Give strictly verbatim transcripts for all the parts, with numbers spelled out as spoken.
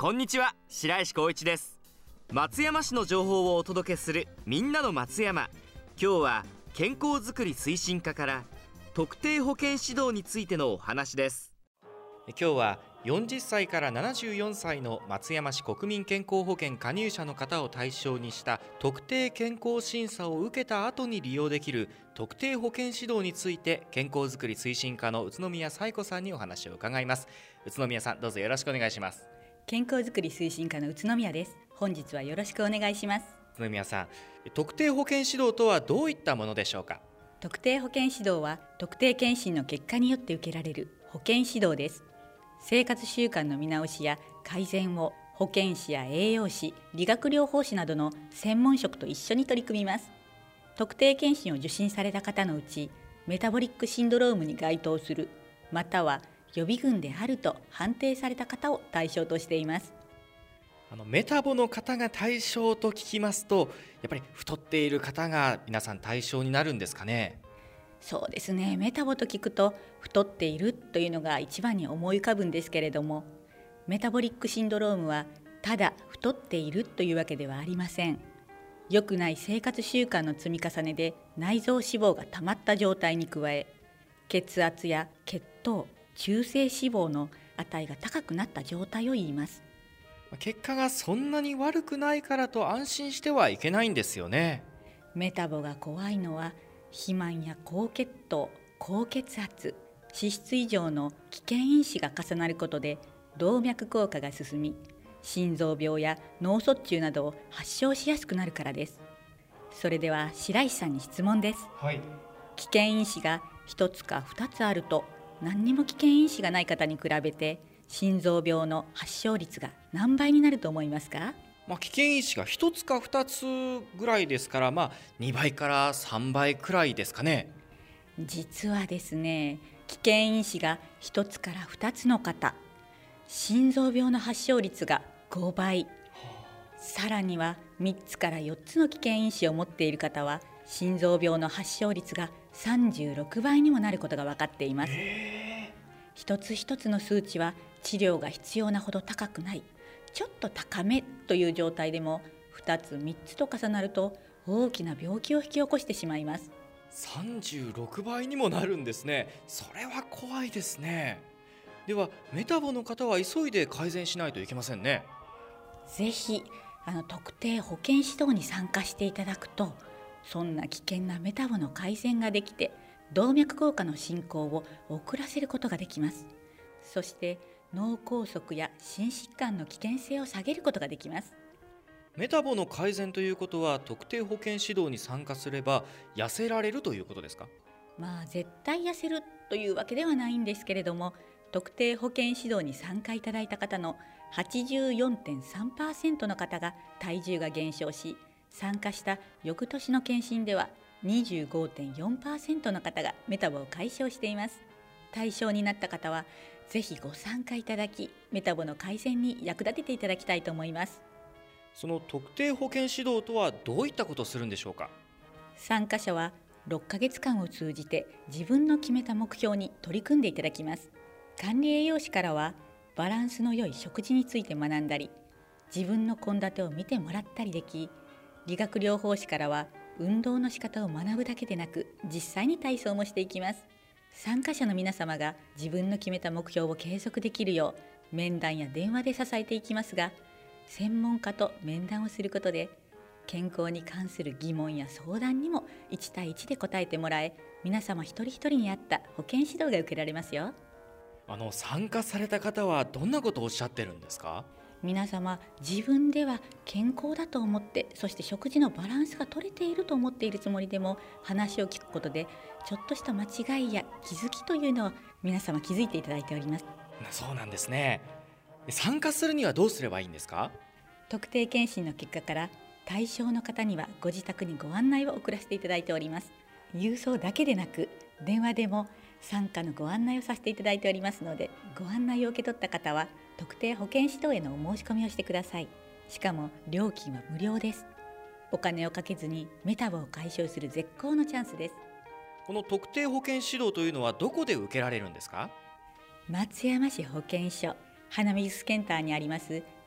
こんにちは、白石光一です。松山市の情報をお届けするみんなの松山。今日は健康づくり推進課から特定保健指導についてのお話です。今日はよんじゅっさいからななじゅうよんさいの松山市国民健康保険加入者の方を対象にした特定健康審査を受けた後に利用できる特定保健指導について、健康づくり推進課の宇都宮彩子さんにお話を伺います。宇都宮さん、どうぞよろしくお願いします。 健康づくり推進課の宇都宮です。本日はよろしくお願いします。 宇都宮さん、特定保健指導とはどういったものでしょうか？ 特定保健指導は特定健診の結果によって受けられる保健指導です。生活習慣の見直しや改善を保健師や栄養士、理学療法士などの専門職と一緒に取り組みます。特定健診を受診された方のうち、メタボリックシンドロームに該当する、または予備軍であると判定された方を対象としています。 あのメタボの方が対象と聞きますと、やっぱり太っている方が皆さん対象になるんですかね？ そうですね、メタボと聞くと太っているというのが一番に思い浮かぶんですけれども、メタボリックシンドロームはただ太っているというわけではありません。良くない生活習慣の積み重ねで内臓脂肪が溜まった状態に加え、血圧や血糖、中性脂肪の値が高くなった状態を言います。 結果がそんなに悪くないからと安心してはいけないんですよね。 メタボが怖いのは、肥満や高血糖、高血圧、脂質異常の危険因子が重なることで動脈硬化が進み、心臓病や脳卒中などを発症しやすくなるからです。それでは白石さんに質問です。 はい、 危険因子がひとつかふたつあると、何にも危険因子がない方に比べて心臓病の発症率が何倍になると思いますか？ まあ、危険因子がひとつかふたつぐらいですから、まあ、にばいからさんばいくらいですかね。 実はですね、危険因子がひとつからふたつの方、心臓病の発症率がごばい、さらにはみっつからよっつの危険因子を持っている方は心臓病の発症率がさんじゅうろくばいにもなることが分かっています。一つ一つの数値は治療が必要なほど高くない、ちょっと高めという状態でもふたつみっつと重なると大きな病気を引き起こしてしまいます。 さんじゅうろくばいにもなるんですね。それは怖いですね。ではメタボの方は急いで改善しないといけませんね。 ぜひあの特定保健指導に参加していただくと、そんな危険なメタボの改善ができて、動脈硬化の進行を遅らせることができます。そして脳梗塞や心疾患の危険性を下げることができます。 メタボの改善ということは、特定保健指導に参加すれば痩せられるということですか？ まあ絶対痩せるというわけではないんですけれども、特定保健指導に参加いただいた方の はちじゅうよんてんさんパーセント の方が体重が減少し、参加した翌年の検診では にじゅうごてんよんパーセント の方がメタボを解消しています。対象になった方はぜひご参加いただき、メタボの改善に役立てていただきたいと思います。 その特定保健指導とはどういったことをするんでしょうか？ 参加者はろっかげつかんを通じて自分の決めた目標に取り組んでいただきます。管理栄養士からはバランスの良い食事について学んだり、自分の献立を見てもらったりでき、理学療法士からは運動の仕方を学ぶだけでなく、実際に体操もしていきます。参加者の皆様が自分の決めた目標を継続できるよう面談や電話で支えていきますが、専門家と面談をすることで健康に関する疑問や相談にもいち対いちで答えてもらえ、皆様一人一人に合った保健指導が受けられますよ。 あの参加された方はどんなことをおっしゃってるんですか？ 皆様自分では健康だと思って、そして食事のバランスが取れていると思っているつもりでも、話を聞くことでちょっとした間違いや気づきというのを皆様気づいていただいております。 そうなんですね。参加するにはどうすればいいんですか？ 特定健診の結果から対象の方にはご自宅にご案内を送らせていただいております。郵送だけでなく電話でも参加のご案内をさせていただいておりますので、ご案内を受け取った方は特定保健指導へのお申し込みをしてください。しかも料金は無料です。お金をかけずにメタボを解消する絶好のチャンスです。 この特定保健指導というのはどこで受けられるんですか？ 松山市保健所花水センターにあります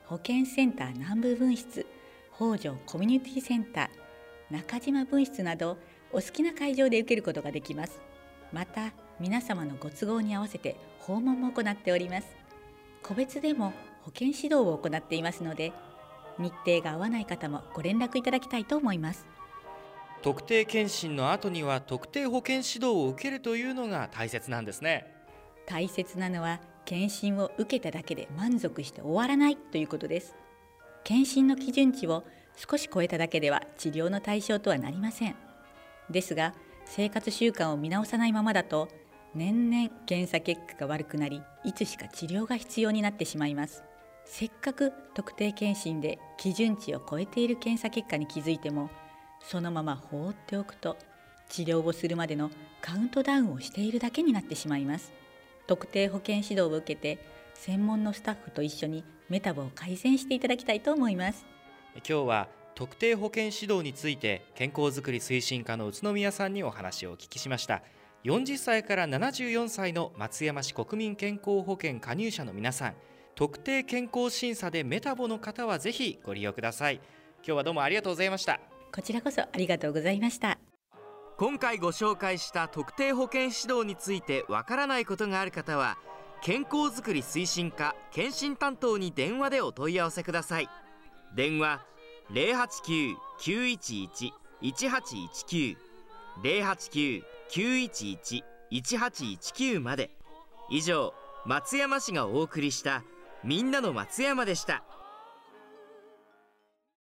保健センター南部分室、北条コミュニティセンター、中島分室などお好きな会場で受けることができます。また皆様のご都合に合わせて訪問も行っております。個別でも保健指導を行っていますので、日程が合わない方もご連絡いただきたいと思います。 特定健診の後には特定保健指導を受けるというのが大切なんですね。 大切なのは検診を受けただけで満足して終わらないということです。検診の基準値を少し超えただけでは治療の対象とはなりません。ですが生活習慣を見直さないままだと年々検査結果が悪くなり、いつしか治療が必要になってしまいます。せっかく特定健診で基準値を超えている検査結果に気づいても、そのまま放っておくと治療をするまでのカウントダウンをしているだけになってしまいます。特定保健指導を受けて専門のスタッフと一緒にメタボを改善していただきたいと思います。 今日は特定保健指導について健康づくり推進課の宇都宮さんにお話をお聞きしました。よんじゅっさいからななじゅうよんさいの松山市国民健康保険加入者の皆さん、特定健康審査でメタボの方はぜひご利用ください。今日はどうもありがとうございました。 こちらこそありがとうございました。 今回ご紹介した特定保健指導についてわからないことがある方は、健康づくり推進課健診担当に電話でお問い合わせください。電話 ゼロはちきゅう きゅういちいち いちはちいちきゅう ゼロはちきゅう きゅういちいち いちはちいちきゅう まで。以上、松山市がお送りしたみんなの松山でした。